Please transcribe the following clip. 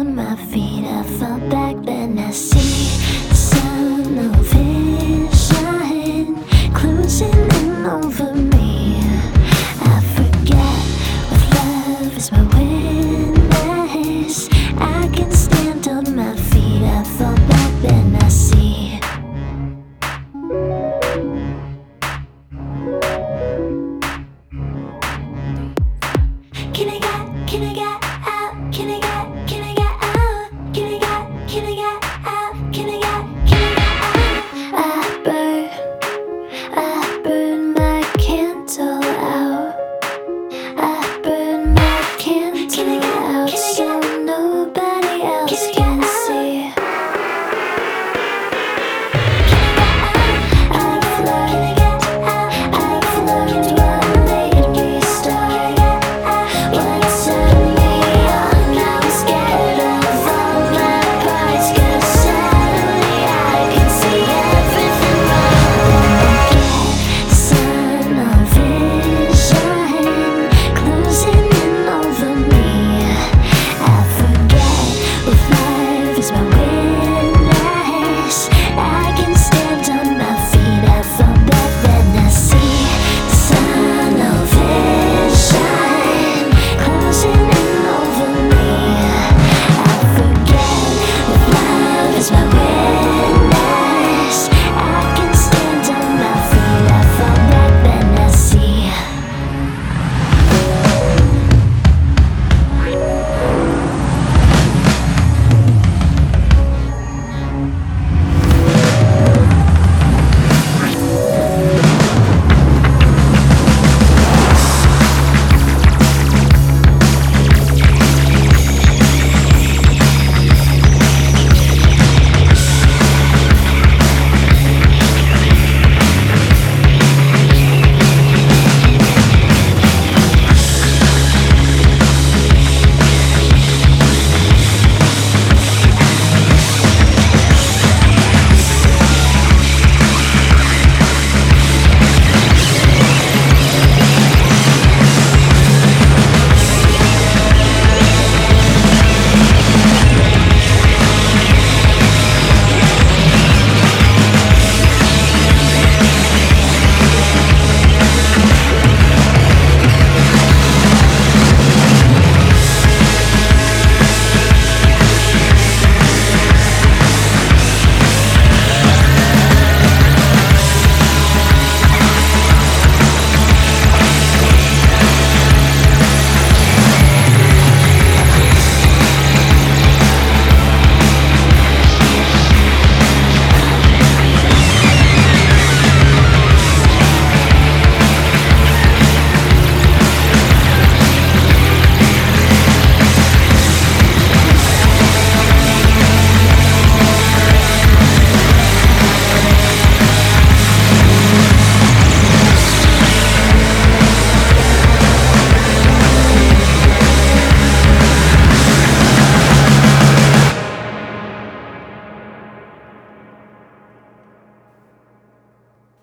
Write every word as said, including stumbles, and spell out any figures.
on my feet, I fall back, then I see the sun of vision closing in over me. I forget what love is, my witness. I can stand on my feet, I fall back, then I see. Can I get, can I get out? Can I get, can I get out? Can I get, can I get out? Can I get, can I get out? I burn, I burn my candle out. I burn my candle out so nobody else can see. I've learned, I've learned what made me start. What turned me on, now I'm scared of all my parts, 'cause suddenly I can see everything wrong. Sun of vision closing in over me. I forget what life is, my way.